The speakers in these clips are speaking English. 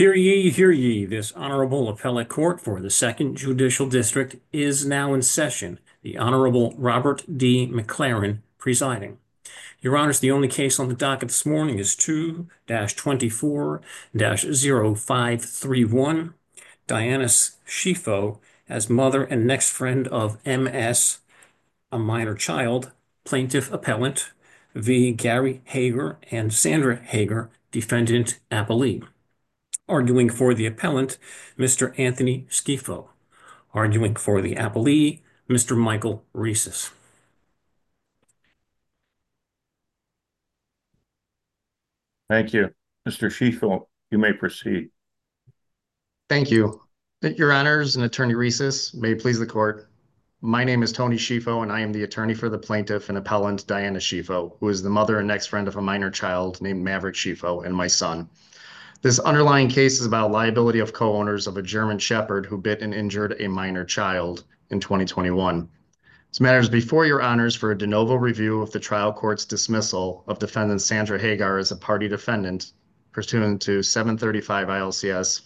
Hear ye, this Honorable Appellate Court for the Second Judicial District is now in session. The Honorable Robert D. McLaren presiding. Your Honors, the only case on the docket this morning is 2-24-0531. Diana Schieffo, as mother and next friend of M.S., a minor child, plaintiff appellant, v. Gary Hager and Sandra Hager, defendant appellee. Arguing for the appellant, Mr. Anthony Schieffo. Arguing for the appellee, Mr. Michael Reeses. Thank you. Mr. Schieffo, you may proceed. Thank you. Your Honors and Attorney Reeses, may it please the court. My name is Tony Schieffo, and I am the attorney for the plaintiff and appellant Diana Schieffo, who is the mother and next friend of a minor child named Maverick Schieffo and my son. This underlying case is about liability of co-owners of a German Shepherd who bit and injured a minor child in 2021. This matter is before your honors for a de novo review of the trial court's dismissal of defendant Sandra Hagar as a party defendant pursuant to 735 ILCS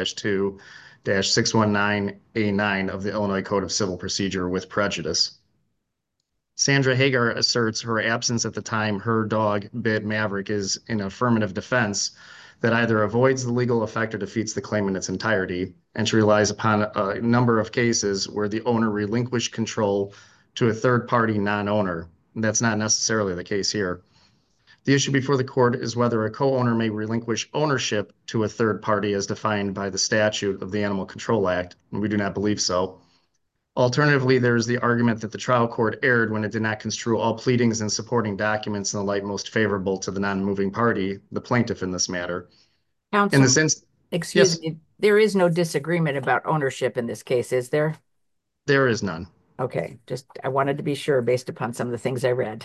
5/2-619A9 of the Illinois Code of Civil Procedure with prejudice. Sandra Hagar asserts her absence at the time her dog bit Maverick is an affirmative defense that either avoids the legal effect or defeats the claim in its entirety, and she relies upon a number of cases where the owner relinquished control to a third-party non-owner. That's not necessarily the case here. The issue before the court is whether a co-owner may relinquish ownership to a third party as defined by the statute of the Animal Control Act, and we do not believe so. Alternatively, there is the argument that the trial court erred when it did not construe all pleadings and supporting documents in the light most favorable to the non-moving party, the plaintiff in this matter. Counsel, Yes, excuse me, there is no disagreement about ownership in this case, is there? there is none. Okay, just I wanted to be sure based upon some of the things I read.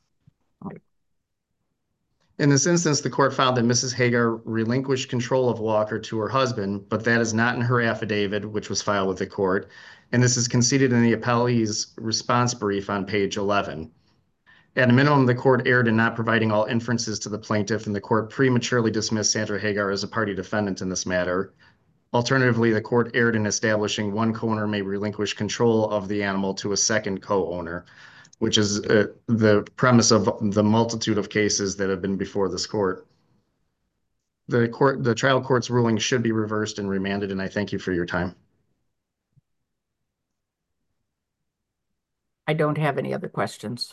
In this instance, the court found that Mrs. Hagar relinquished control of Walker to her husband, but that is not in her affidavit, which was filed with the court, and this is conceded in the appellee's response brief on page 11. At a minimum, the court erred in not providing all inferences to the plaintiff, and the court prematurely dismissed Sandra Hagar as a party defendant in this matter. Alternatively, the court erred in establishing one co-owner may relinquish control of the animal to a second co-owner, which is the premise of the multitude of cases that have been before this court. The trial court's ruling should be reversed and remanded, and I thank you for your time. I don't have any other questions.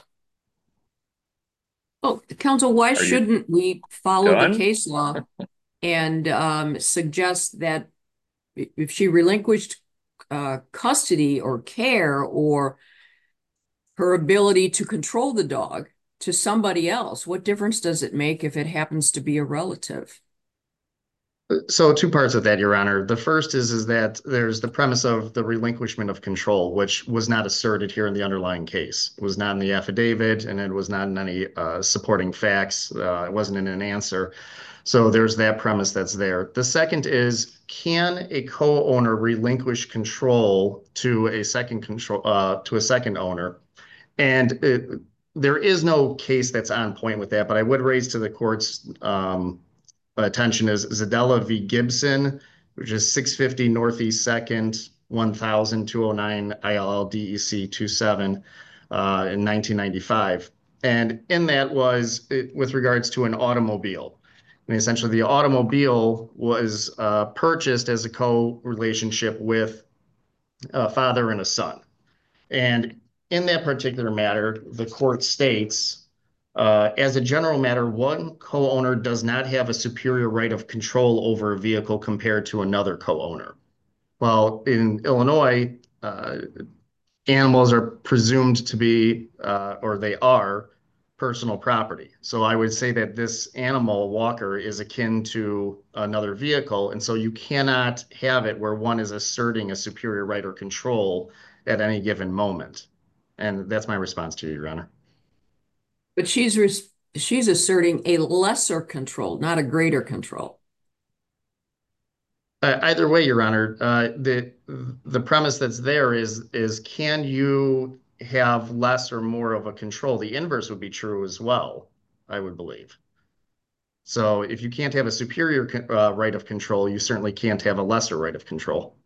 Oh, counsel, why shouldn't we follow done? the case law and suggest that if she relinquished custody or care or her ability to control the dog to somebody else, what difference does it make if it happens to be a relative? So two parts of that, Your Honor. The first is that there's the premise of the relinquishment of control, which was not asserted here in the underlying case. It was not in the affidavit, and it was not in any supporting facts. It wasn't in an answer. So there's that premise that's there. The second is, can a co-owner relinquish control to a second owner? And there is no case that's on point with that, but I would raise to the court's attention is Zadella v. Gibson, which is 650 Northeast 2nd, 1,209 ILL DEC 27 in 1995. And in that was with regards to an automobile. And essentially, the automobile was purchased as a co-relationship with a father and a son. And in that particular matter, the court states, as a general matter, one co-owner does not have a superior right of control over a vehicle compared to another co-owner. Well, in Illinois, animals are presumed to be, or they are, personal property. So I would say that this animal, Walker, is akin to another vehicle. And so you cannot have it where one is asserting a superior right or control at any given moment. And that's my response to you, Your Honor. But she's asserting a lesser control, not a greater control. Either way, Your Honor, the premise that's there is can you have less or more of a control? The inverse would be true as well, I would believe. So if you can't have a superior right of control, you certainly can't have a lesser right of control.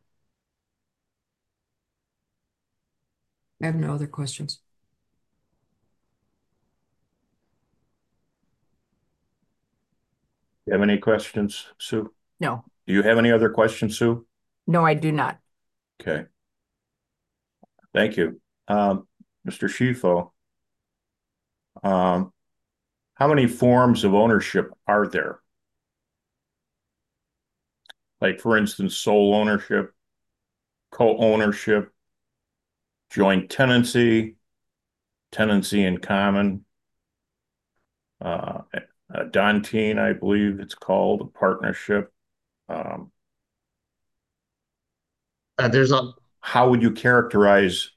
I have no other questions. You have any questions, Sue? No, Do you have any other questions, Sue? no, I do not. Okay. Thank you. Mr. Schifo, how many forms of ownership are there? Like, for instance, sole ownership, co-ownership, joint tenancy, tenancy in common, a Dantine, I believe it's called, a partnership. There's a How would you characterize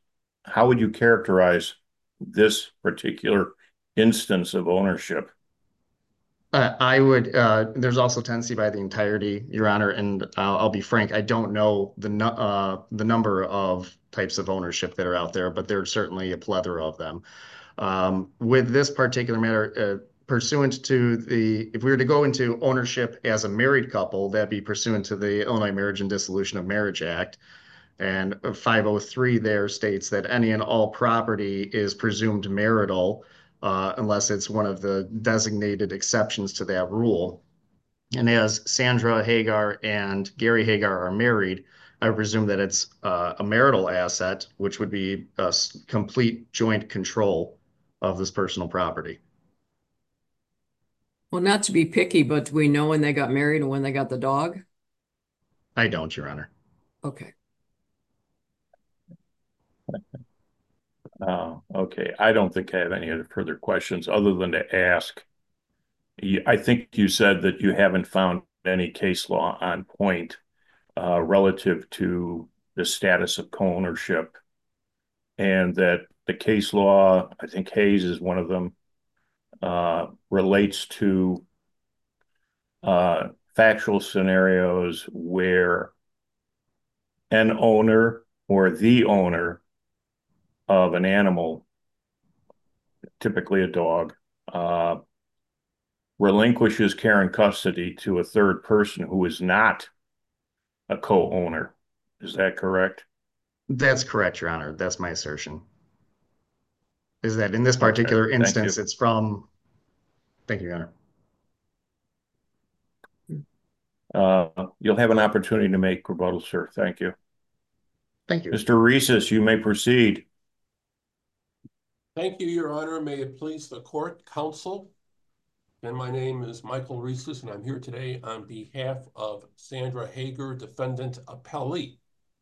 this particular instance of ownership? I would, there's also tenancy by the entirety, Your Honor, and I'll be frank, I don't know the number of types of ownership that are out there, but there's certainly a plethora of them. With this particular matter, pursuant to if we were to go into ownership as a married couple, that'd be pursuant to the Illinois Marriage and Dissolution of Marriage Act. And 503 there states that any and all property is presumed marital, unless it's one of the designated exceptions to that rule. And as Sandra Hagar and Gary Hagar are married, I presume that it's a marital asset, which would be a complete joint control of this personal property. Well, not to be picky, but do we know when they got married and when they got the dog? I don't, Your Honor. Okay. Okay, I don't think I have any other further questions other than to ask. I think you said that you haven't found any case law on point relative to the status of co-ownership, and that the case law, I think Hayes is one of them, relates to factual scenarios where an owner or the owner of an animal, typically a dog, relinquishes care and custody to a third person who is not a co-owner. Is that correct? That's correct, Your Honor. That's my assertion. Is that in this Okay, particular thank instance, you. it's from, thank you, Your Honor. You'll have an opportunity to make rebuttal, sir. Thank you. Thank you. Mr. Reeses, you may proceed. Thank you, Your Honor. May it please the court, counsel. And my name is Michael Reeses, and I'm here today on behalf of Sandra Hagar, defendant appellee.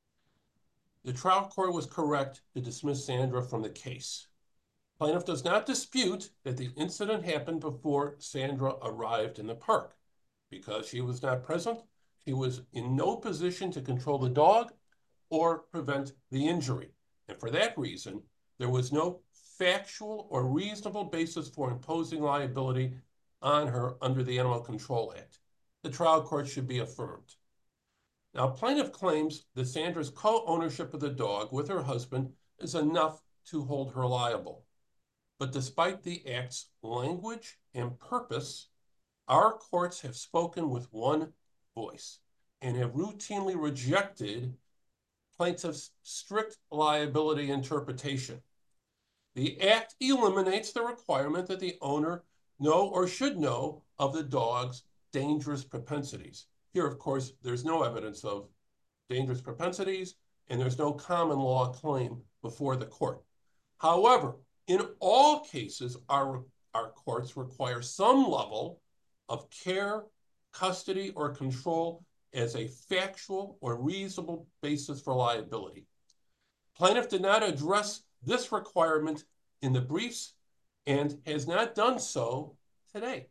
The trial court was correct to dismiss Sandra from the case. Plaintiff does not dispute that the incident happened before Sandra arrived in the park. Because she was not present, she was in no position to control the dog or prevent the injury. And for that reason, there was no factual or reasonable basis for imposing liability on her under the Animal Control Act. The trial court should be affirmed. Now, plaintiff claims that Sandra's co-ownership of the dog with her husband is enough to hold her liable. But despite the act's language and purpose, our courts have spoken with one voice and have routinely rejected plaintiff's strict liability interpretation. The act eliminates the requirement that the owner know or should know of the dog's dangerous propensities. Here, of course, there's no evidence of dangerous propensities, and there's no common law claim before the court. However, in all cases, our courts require some level of care, custody, or control as a factual or reasonable basis for liability. Plaintiff did not address this requirement in the briefs and has not done so today.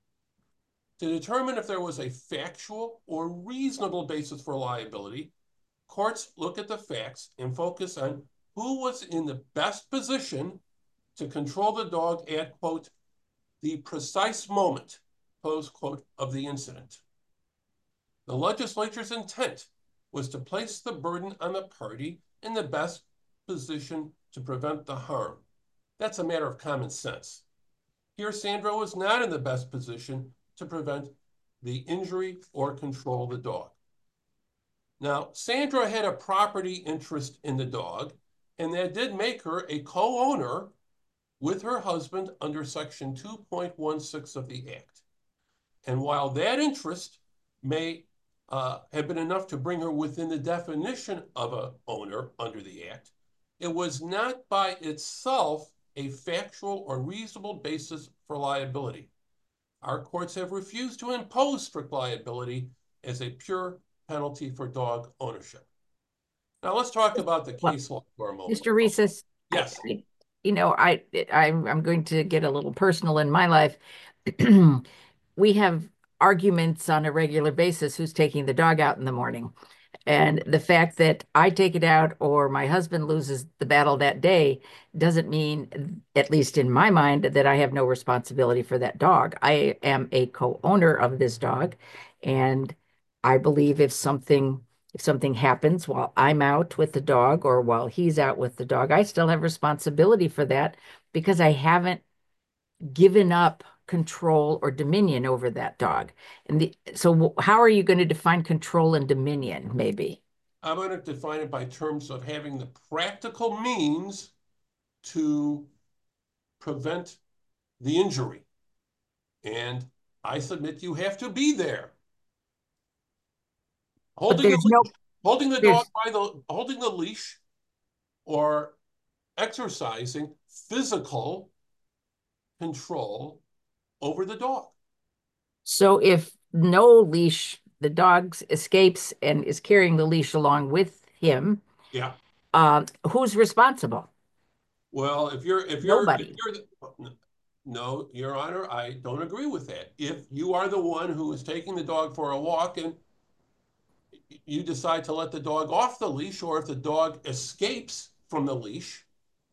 To determine if there was a factual or reasonable basis for liability, courts look at the facts and focus on who was in the best position to control the dog at, quote, the precise moment, close quote, of the incident. The legislature's intent was to place the burden on the party in the best position to prevent the harm. That's a matter of common sense. Here, Sandra was not in the best position to prevent the injury or control the dog. Now, Sandra had a property interest in the dog, and that did make her a co-owner with her husband under Section 2.16 of the Act. And while that interest may have been enough to bring her within the definition of an owner under the Act, it was not by itself a factual or reasonable basis for liability. Our courts have refused to impose strict liability as a pure penalty for dog ownership. Now let's talk about the case law for a moment. Mr. Reeses, Yes. I'm going to get a little personal in my life. We have arguments on a regular basis who's taking the dog out in the morning. And the fact that I take it out or my husband loses the battle that day doesn't mean, at least in my mind, that I have no responsibility for that dog. I am a co-owner of this dog, and I believe if something happens while I'm out with the dog or while he's out with the dog, I still have responsibility for that because I haven't given up control or dominion over that dog. And so how are you going to define control and dominion, maybe? I'm going to define it by terms of having the practical means to prevent the injury. And I submit you have to be there. Holding the dog by holding the leash or exercising physical control over the dog. So if no leash, the dog escapes and is carrying the leash along with him, yeah, who's responsible? Well, if you're Nobody. No, Your Honor, I don't agree with that. If you are the one who is taking the dog for a walk and you decide to let the dog off the leash, or if the dog escapes from the leash,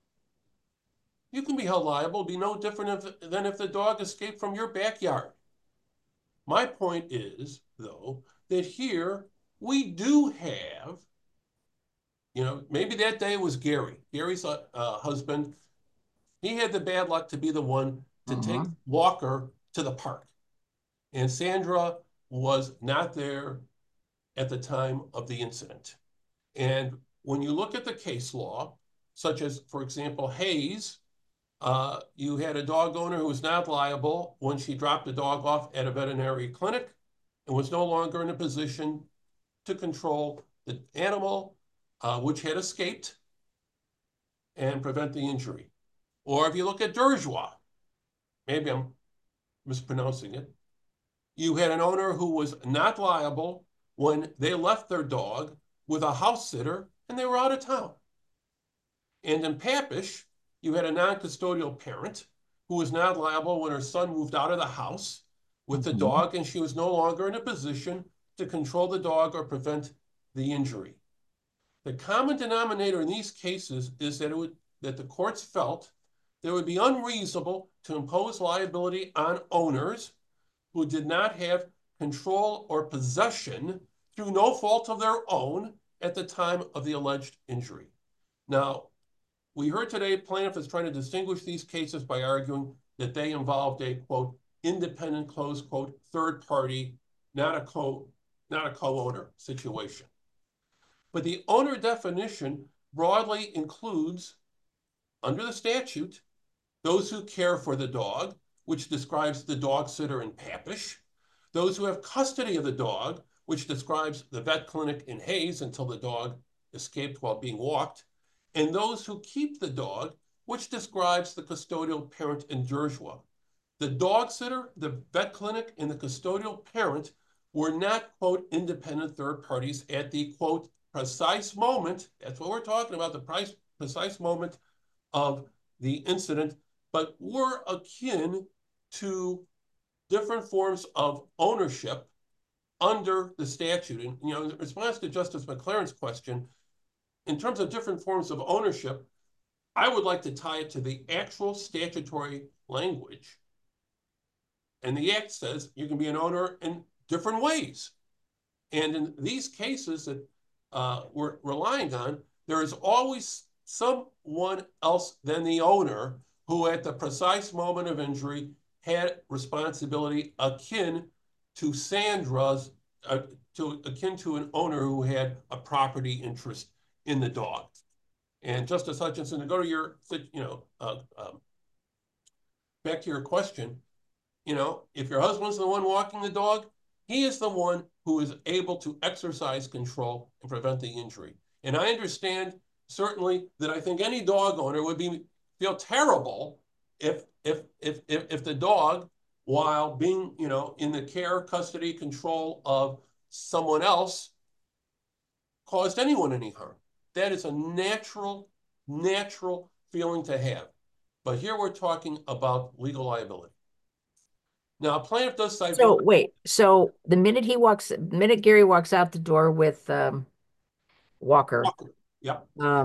you can be held liable. It'd be no different than if the dog escaped from your backyard. My point is, though, that here we do have, maybe that day was Gary. Gary's husband, he had the bad luck to be the one to take Walker to the park. And Sandra was not there at the time of the incident. And when you look at the case law, such as, for example, Hayes, you had a dog owner who was not liable when she dropped the dog off at a veterinary clinic and was no longer in a position to control the animal, which had escaped, and prevent the injury. Or if you look at Durjois, maybe I'm mispronouncing it, you had an owner who was not liable when they left their dog with a house sitter and they were out of town. And in Papish, you had a non-custodial parent who was not liable when her son moved out of the house with the dog and she was no longer in a position to control the dog or prevent the injury. The common denominator in these cases is that the courts felt that it would be unreasonable to impose liability on owners who did not have control or possession through no fault of their own at the time of the alleged injury. Now, we heard today plaintiff is trying to distinguish these cases by arguing that they involved a, quote, independent, close quote, third party, not a co-owner situation. But the owner definition broadly includes, under the statute, those who care for the dog, which describes the dog sitter in Papish, those who have custody of the dog, which describes the vet clinic in Hayes until the dog escaped while being walked, and those who keep the dog, which describes the custodial parent in Durjois. The dog sitter, the vet clinic, and the custodial parent were not, quote, independent third parties at the, quote, precise moment, that's what we're talking about, the precise moment of the incident, but were akin to different forms of ownership under the statute. And, in response to Justice McLaren's question, in terms of different forms of ownership, I would like to tie it to the actual statutory language. And the Act says you can be an owner in different ways. And in these cases that we're relying on, there is always someone else than the owner who at the precise moment of injury had responsibility akin to Sandra's, akin to an owner who had a property interest in the dog. And Justice Hutchinson, to go to your, back to your question, if your husband's the one walking the dog, he is the one who is able to exercise control and prevent the injury. And I understand certainly that I think any dog owner would feel terrible if the dog, while being, in the care, custody, control of someone else, caused anyone any harm. That is a natural feeling to have. But here we're talking about legal liability. Now, a plaintiff does cite. So wait, so the minute Gary walks out the door with Walker, Yeah.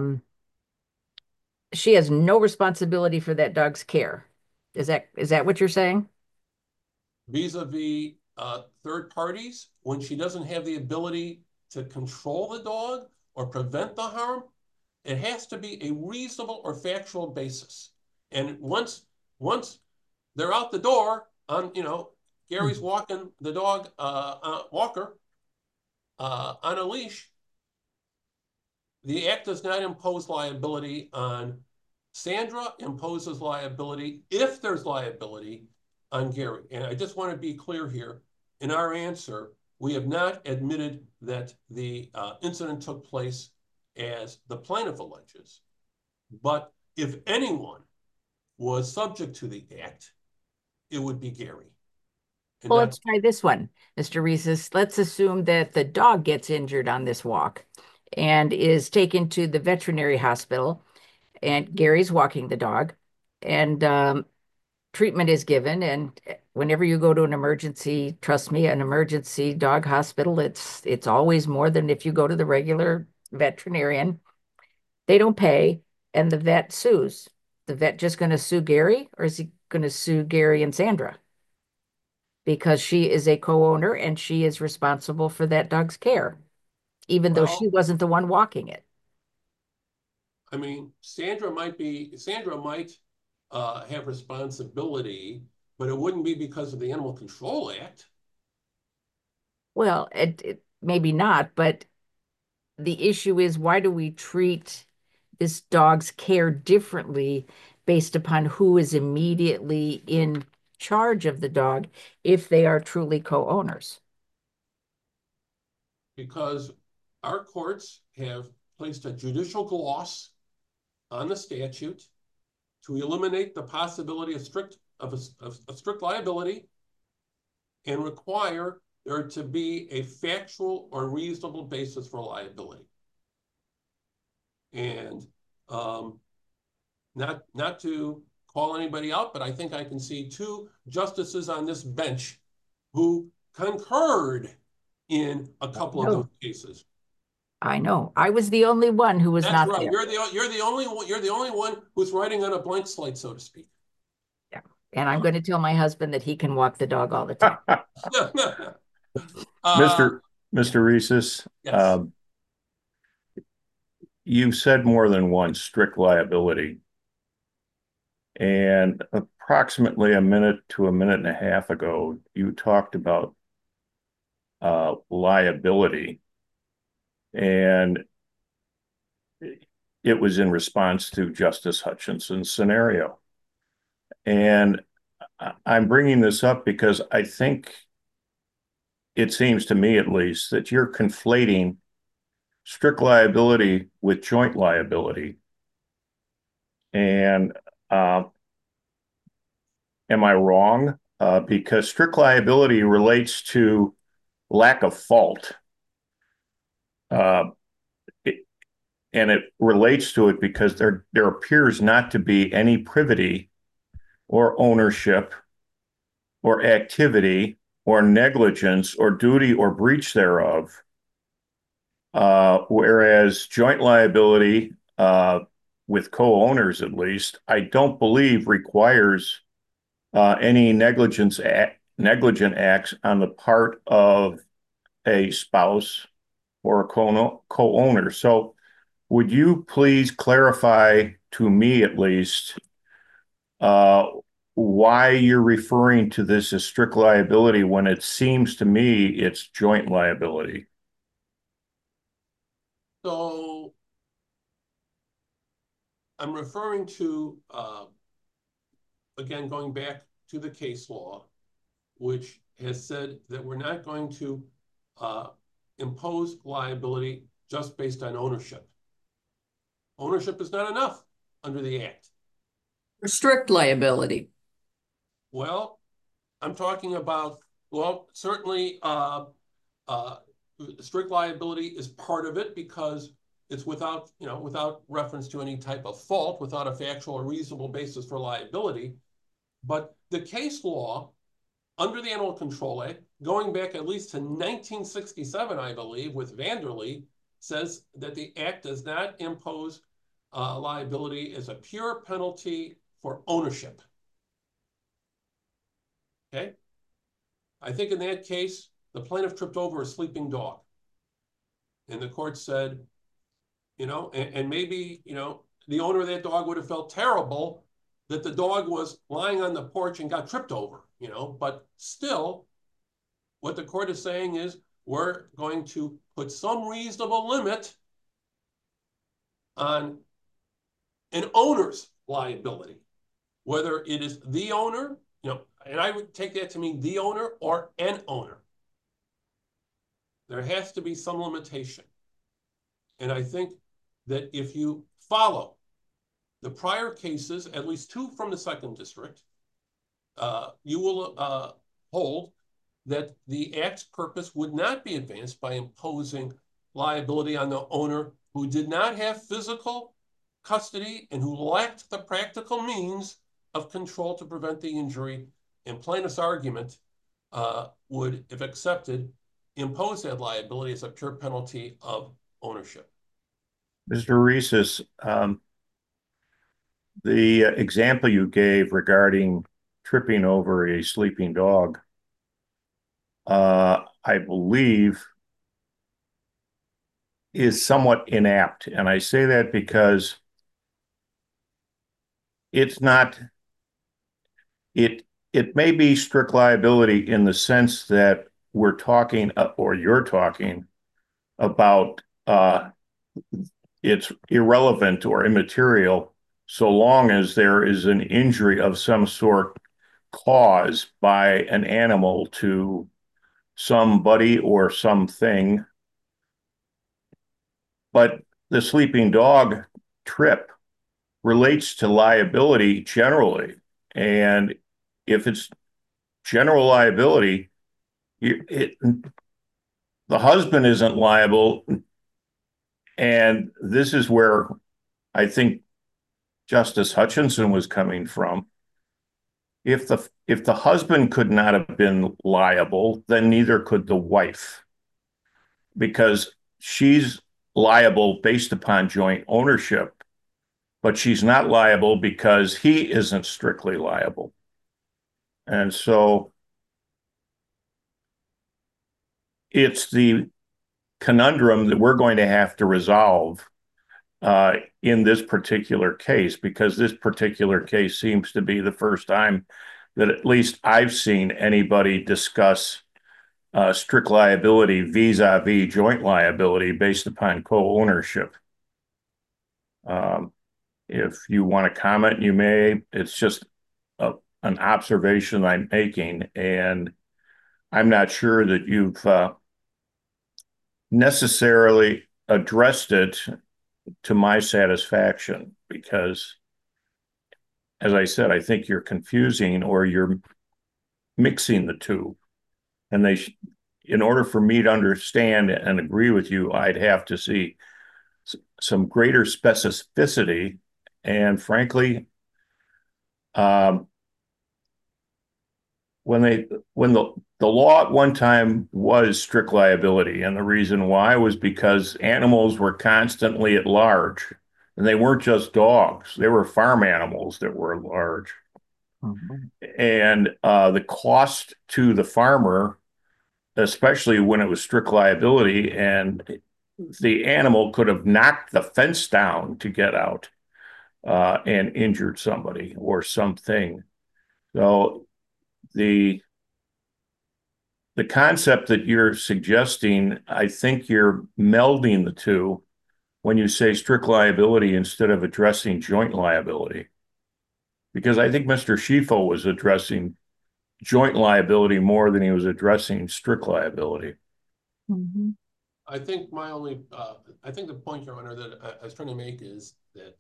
she has no responsibility for that dog's care. Is that what you're saying? Vis-a-vis third parties, when she doesn't have the ability to control the dog or prevent the harm, it has to be a reasonable or factual basis. And once they're out the door on, Gary's walking the dog, Walker, on a leash, the act does not impose liability on Sandra, imposes liability, if there's liability, on Gary. And I just want to be clear here. In our answer, we have not admitted that the incident took place as the plaintiff alleges. But if anyone was subject to the act, it would be Gary. And Well, let's try this one, Mr. Reeses. Let's assume that the dog gets injured on this walk and is taken to the veterinary hospital, and Gary's walking the dog, and treatment is given. And whenever you go to an emergency, trust me, an emergency dog hospital, it's always more than if you go to the regular veterinarian. They don't pay, and the vet sues. The vet just going to sue Gary, or is he going to sue Gary and Sandra? Because she is a co-owner and she is responsible for that dog's care, even though she wasn't the one walking it. I mean, Sandra might have responsibility, but it wouldn't be because of the Animal Control Act. Well, it maybe not, but the issue is, why do we treat this dog's care differently based upon who is immediately in charge of the dog if they are truly co-owners? Because our courts have placed a judicial gloss on the statute to eliminate the possibility of strict liability and require there to be a factual or reasonable basis for liability. And not to call anybody out, but I think I can see two justices on this bench who concurred in a couple of those cases. I know. I was the only one who was not right. there. You're the only one who's writing on a blank slate, so to speak. Yeah. And I'm going to tell my husband that he can walk the dog all the time. Mr. Reeses, yes. You've said more than once strict liability. And approximately a minute to a minute and a half ago, you talked about liability. And it was in response to Justice Hutchinson's scenario. And I'm bringing this up because I think it seems to me, at least, that you're conflating strict liability with joint liability. And am I wrong? Because strict liability relates to lack of fault. And it relates to it because there appears not to be any privity or ownership or activity or negligence or duty or breach thereof. Whereas joint liability, with co-owners at least, I don't believe requires any negligent acts on the part of a spouse or a co-owner. So would you please clarify to me, at least, why you're referring to this as strict liability when it seems to me it's joint liability. So I'm referring to, again, going back to the case law, which has said that we're not going to impose liability just based on ownership. Ownership is not enough under the Act. Strict liability. Well, I'm talking about, well, certainly strict liability is part of it because it's without, without reference to any type of fault, without a factual or reasonable basis for liability. But the case law under the Animal Control Act, going back at least to 1967, I believe, with Vanderlee, says that the Act does not impose liability as a pure penalty for ownership. Okay? I think in that case, the plaintiff tripped over a sleeping dog. And the court said, and maybe, the owner of that dog would have felt terrible that the dog was lying on the porch and got tripped over, but still, what the court is saying is we're going to put some reasonable limit on an owner's liability, whether it is the owner, and I would take that to mean the owner or an owner. There has to be some limitation. And I think that if you follow the prior cases, at least two from the second district, you will hold that the Act's purpose would not be advanced by imposing liability on the owner who did not have physical custody and who lacked the practical means of control to prevent the injury. And plaintiff's argument would, if accepted, impose that liability as a pure penalty of ownership. Mr. Reeses, the example you gave regarding tripping over a sleeping dog, I believe is somewhat inapt. And I say that because it's not, it may be strict liability in the sense that we're talking, or you're talking about it's irrelevant or immaterial so long as there is an injury of some sort caused by an animal to somebody or something. But the sleeping dog trip relates to liability generally. And if it's general liability, the husband isn't liable. And this is where I think Justice Hutchinson was coming from. If the husband could not have been liable, then neither could the wife, because she's liable based upon joint ownership, but she's not liable because he isn't strictly liable. And so it's the conundrum that we're going to have to resolve in this particular case, because this particular case seems to be the first time that at least I've seen anybody discuss strict liability vis-a-vis joint liability based upon co-ownership. If you want to comment, you may. It's just an observation I'm making, and I'm not sure that you've necessarily addressed it to my satisfaction, because, as I said, I think you're confusing or you're mixing the two. And in order for me to understand and agree with you, I'd have to see some greater specificity. And frankly, when the law at one time was strict liability, and the reason why was because animals were constantly at large, and they weren't just dogs; they were farm animals that were at large. And the cost to the farmer, especially when it was strict liability, and the animal could have knocked the fence down to get out and injured somebody or something. So the concept that you're suggesting, I think you're melding the two when you say strict liability instead of addressing joint liability. Because I think Mr. Schifo was addressing joint liability more than he was addressing strict liability. I think I think the point, Your Honor, that I was trying to make is that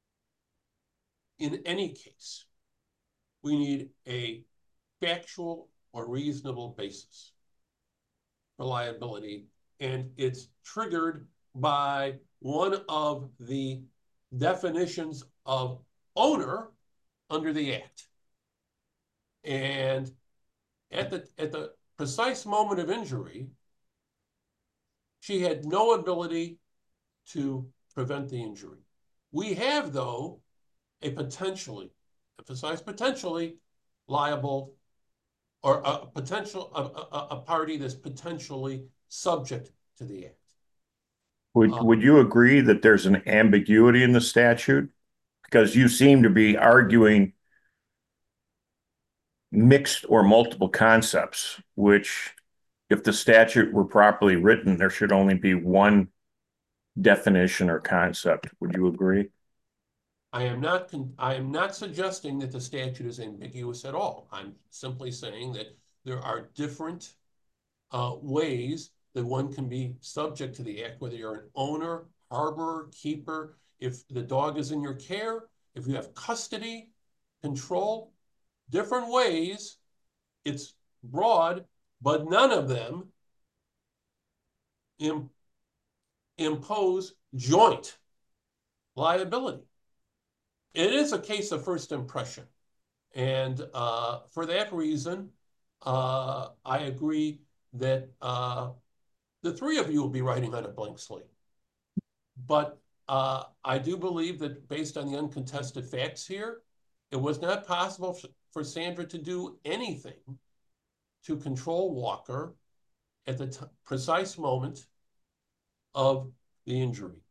in any case, we need a factual or reasonable basis for liability, and it's triggered by one of the definitions of owner under the Act. And at the precise moment of injury, she had no ability to prevent the injury. We have, though, a potentially, emphasize potentially, liable or a party that's potentially subject to the Act. Would you agree that there's an ambiguity in the statute? Because you seem to be arguing mixed or multiple concepts, which if the statute were properly written, there should only be one definition or concept. Would you agree? I am not suggesting that the statute is ambiguous at all. I'm simply saying that there are different ways that one can be subject to the Act, whether you're an owner, harborer, keeper, if the dog is in your care, if you have custody, control, different ways. It's broad, but none of them impose joint liability. It is a case of first impression. And for that reason, I agree that the three of you will be writing on a blank slate. But I do believe that based on the uncontested facts here, it was not possible for Sandra to do anything to control Walker at the precise moment of the injury.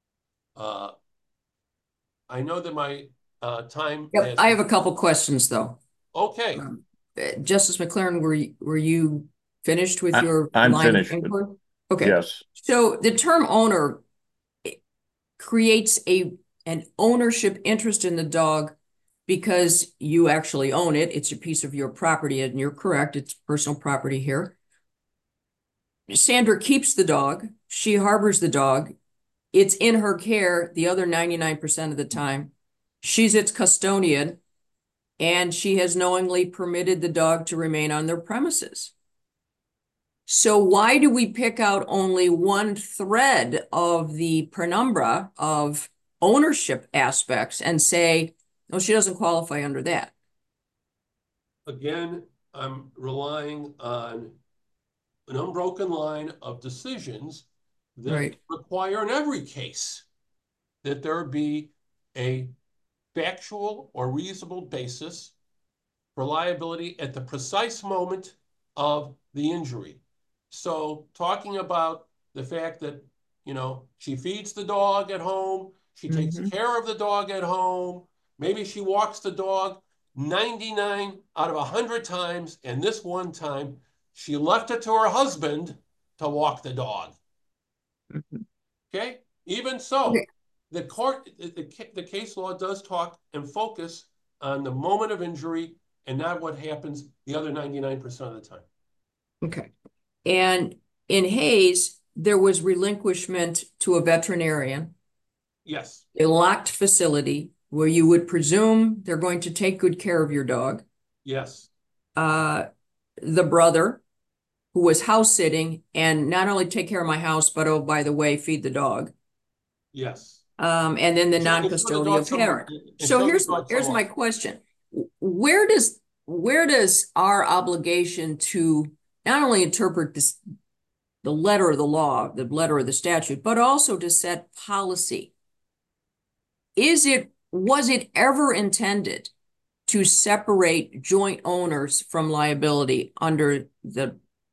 I know that my time. Yep, I have a couple questions though. Okay. Justice McLaren, were you finished with your I'm line finished. of inquiry? Okay. Yes. So the term owner creates an ownership interest in the dog because you actually own it. It's a piece of your property, and you're correct. It's personal property here. Sandra keeps the dog. She harbors the dog. It's in her care the other 99% of the time. She's its custodian, and she has knowingly permitted the dog to remain on their premises. So why do we pick out only one thread of the penumbra of ownership aspects and say, no, she doesn't qualify under that? Again, I'm relying on an unbroken line of decisions that require in every case that there be a factual or reasonable basis for liability at the precise moment of the injury. So talking about the fact that, you know, she feeds the dog at home, she takes care of the dog at home, maybe she walks the dog 99 out of 100 times, and this one time she left it to her husband to walk the dog. Okay? Even so, the court, the case law does talk and focus on the moment of injury and not what happens the other 99% of the time. Okay. And in Hayes, there was relinquishment to a veterinarian. Yes. A locked facility where you would presume they're going to take good care of your dog. Yes. The brother who was house sitting and not only take care of my house, but oh, by the way, feed the dog. Yes. And then the non-custodial parent. So here's my question. Where does our obligation to not only interpret this, the letter of the law, the letter of the statute, but also to set policy? Was it ever intended to separate joint owners from liability under the,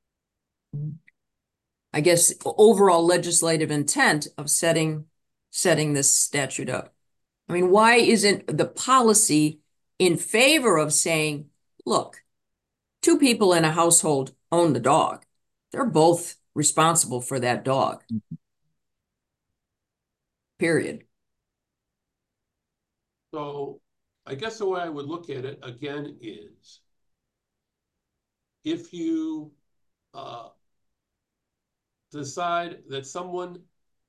I guess, overall legislative intent of setting this statute up? I mean, why isn't the policy in favor of saying look, two people in a household own the dog. They're both responsible for that dog. Period. So I guess the way I would look at it again is if you decide that someone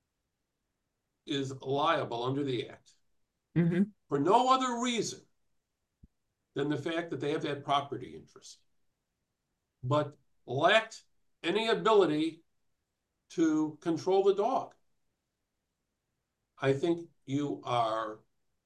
is liable under the Act for no other reason than the fact that they have that property interest, but lacked any ability to control the dog, I think you are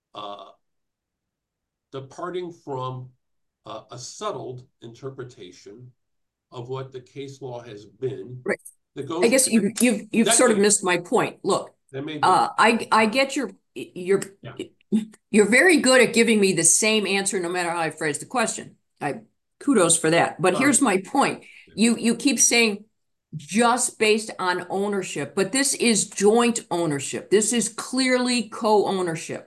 departing from a settled interpretation of what the case law has been. Right. That goes I guess you've sort of missed my point. Look, I get you're very good at giving me the same answer no matter how I phrase the question. Kudos for that. But here's my point. You keep saying just based on ownership, but this is joint ownership. This is clearly co-ownership.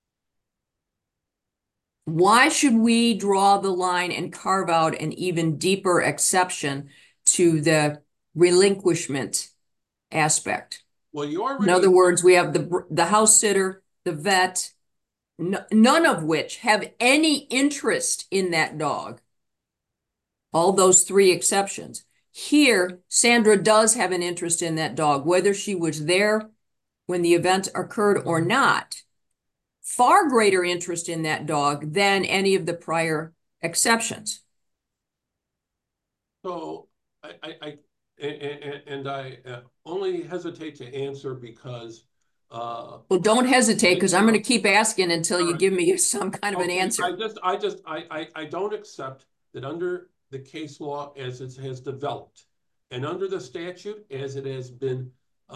Why should we draw the line and carve out an even deeper exception to the relinquishment aspect? Well, you already, in other words, we have the house sitter, the vet, none of which have any interest in that dog. All those three exceptions. Here, Sandra does have an interest in that dog, whether she was there when the event occurred or not. Far greater interest in that dog than any of the prior exceptions. So I only hesitate to answer because well, don't hesitate, because I'm going to keep asking until you give me some kind of an answer. I don't accept that under the case law as it has developed and under the statute as it has been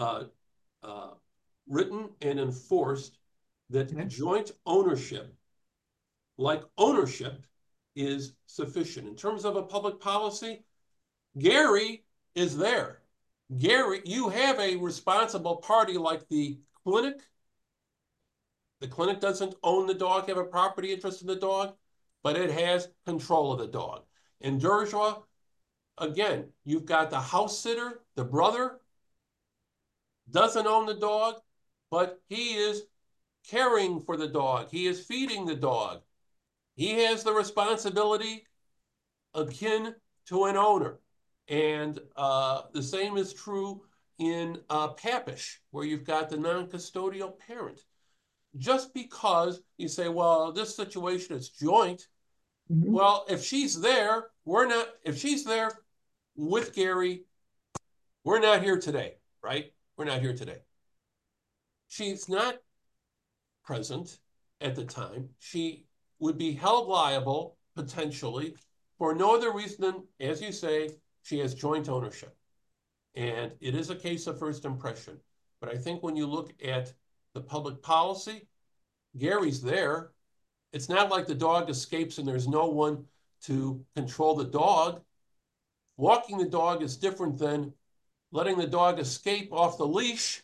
written and enforced, that joint ownership, like ownership, is sufficient. In terms of a public policy, Gary is there. Gary, you have a responsible party like the clinic. The clinic doesn't own the dog, have a property interest in the dog, but it has control of the dog. In Derjois, again, you've got the house sitter, the brother, doesn't own the dog, but he is caring for the dog. He is feeding the dog. He has the responsibility akin to an owner. And the same is true in Papish, where you've got the non-custodial parent. Just because you say, well, this situation is joint, well, if she's there, if she's there with Gary, we're not here today, right? We're not here today. She's not present at the time. She would be held liable potentially for no other reason than, as you say, she has joint ownership. And it is a case of first impression. But I think when you look at the public policy, Gary's there. It's not like the dog escapes and there's no one to control the dog. Walking the dog is different than letting the dog escape off the leash.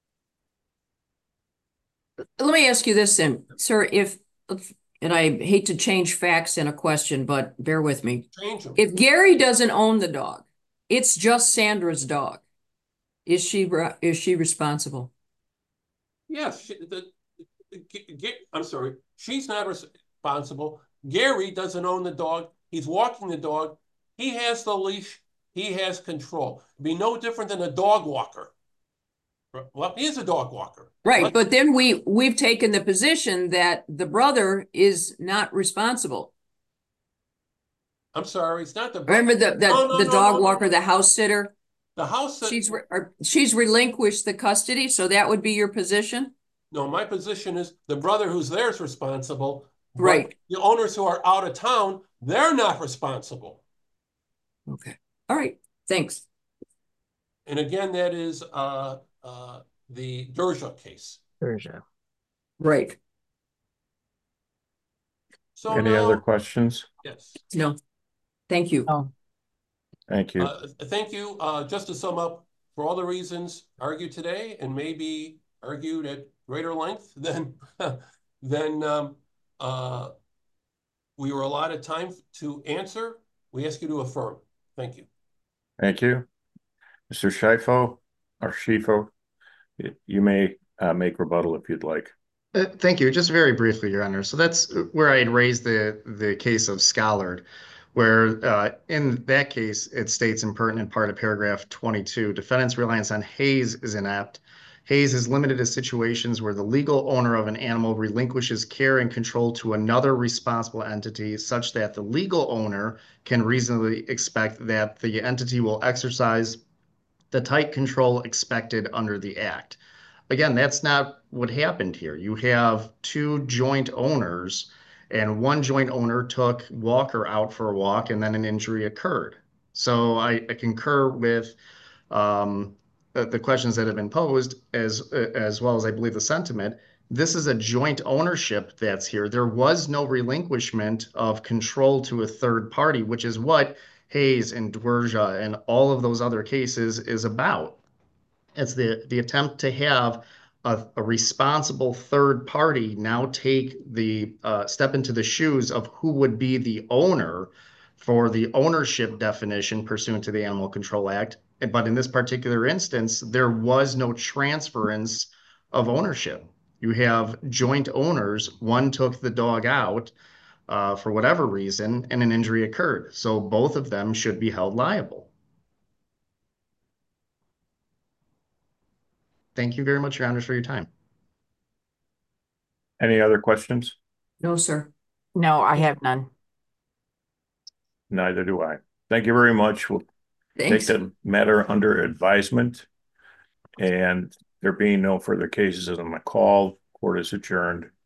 Let me ask you this then, sir, and I hate to change facts in a question, but bear with me. Change them. If Gary doesn't own the dog, it's just Sandra's dog. Is she responsible? Yes. I'm sorry. She's not responsible. Gary doesn't own the dog. He's walking the dog. He has the leash. He has control. It'd be no different than a dog walker. Well, he is a dog walker. Right, but then we've taken the position that the brother is not responsible. I'm sorry, it's not the brother. Remember the dog walker, the house sitter? The house sitter. She's relinquished the custody, so that would be your position? No, my position is the brother who's there is responsible. Right. The owners who are out of town, they're not responsible. Okay. All right. Thanks. And again, that is the Derjois case. Derjois. Right. So any other questions? Yes. No. Thank you. Oh. Thank you. Thank you. Just to sum up, for all the reasons argued today, and maybe argued at greater length than We were allotted time to answer. We ask you to affirm. Thank you. Thank you. Mr. Schifo, you may make rebuttal if you'd like. Thank you. Just very briefly, Your Honor. So that's where I had raised the case of Schollard, where in that case it states in pertinent part of paragraph 22, defendant's reliance on Hayes is inept. Hayes is limited to situations where the legal owner of an animal relinquishes care and control to another responsible entity, such that the legal owner can reasonably expect that the entity will exercise the tight control expected under the act. Again, that's not what happened here. You have two joint owners, and one joint owner took Walker out for a walk, and then an injury occurred. So I concur with the questions that have been posed, as well as I believe the sentiment. This is a joint ownership that's here. There was no relinquishment of control to a third party, which is what Hayes and Dwerja and all of those other cases is about. It's the attempt to have a responsible third party now take the step into the shoes of who would be the owner for the ownership definition pursuant to the Animal Control Act. But in this particular instance, there was no transference of ownership. You have joint owners. One took the dog out for whatever reason, and an injury occurred. So both of them should be held liable. Thank you very much, Your Honors, for your time. Any other questions? No, sir. No, I have none. Neither do I. Thank you very much. We'll take Thanks. the matter under advisement, and there being no further cases on the call, court is adjourned.